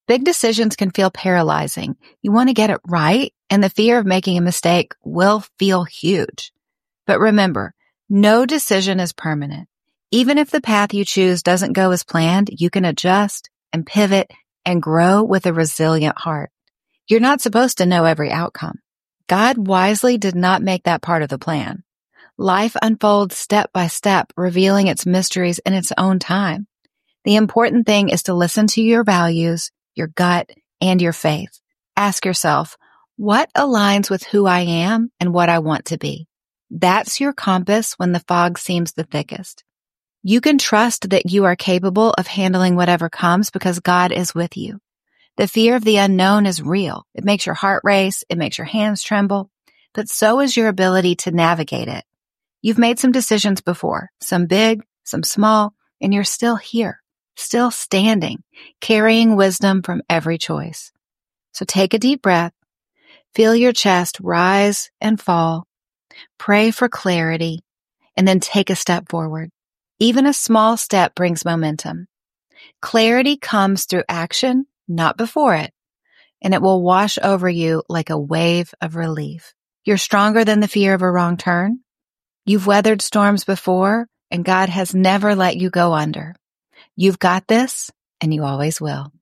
Big decisions can feel paralyzing. You want to get it right, and the fear of making a mistake will feel huge. But remember, no decision is permanent. Even if the path you choose doesn't go as planned, you can adjust and pivot and grow with a resilient heart. You're not supposed to know every outcome. God wisely did not make that part of the plan. Life unfolds step by step, revealing its mysteries in its own time. The important thing is to listen to your values, your gut, and your faith. Ask yourself, what aligns with who I am and what I want to be? That's your compass when the fog seems the thickest. You can trust that you are capable of handling whatever comes because God is with you. The fear of the unknown is real. It makes your heart race. It makes your hands tremble. But so is your ability to navigate it. You've made some decisions before, some big, some small, and you're still here, still standing, carrying wisdom from every choice. So take a deep breath, feel your chest rise and fall, pray for clarity, and then take a step forward. Even a small step brings momentum. Clarity comes through action, not before it, and it will wash over you like a wave of relief. You're stronger than the fear of a wrong turn. You've weathered storms before, and God has never let you go under. You've got this, and you always will.